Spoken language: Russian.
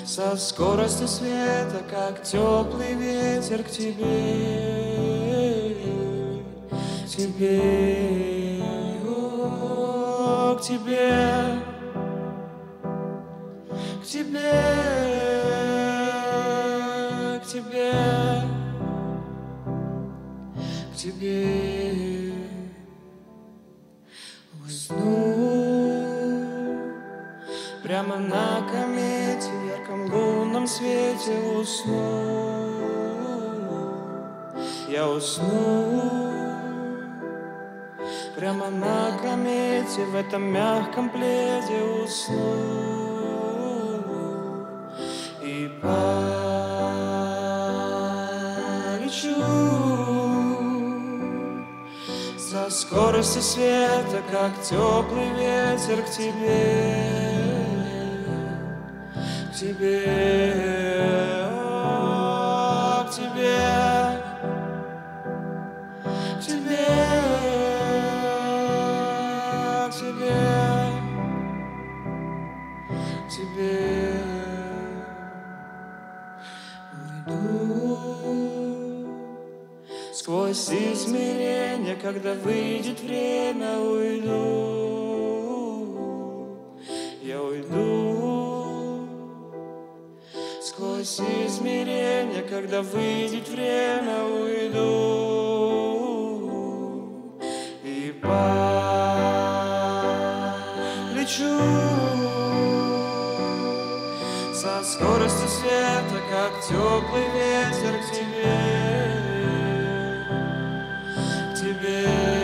со скоростью света, как теплый ветер к тебе, к тебе, о, к тебе, к тебе, к тебе, к тебе. Усну прямо на комете, в ярком лунном свете усну. Я усну прямо на комете, в этом мягком пледе усну. И полечу со скоростью света, как теплый ветер к тебе, к тебе, о, к тебе, к тебе, к тебе, к тебе. Уйду сквозь измерения, когда выйдет время, уйду. Я уйду сквозь измерения, когда выйдет время, уйду. И полечу со скоростью света, как теплый ветер к тебе, к тебе.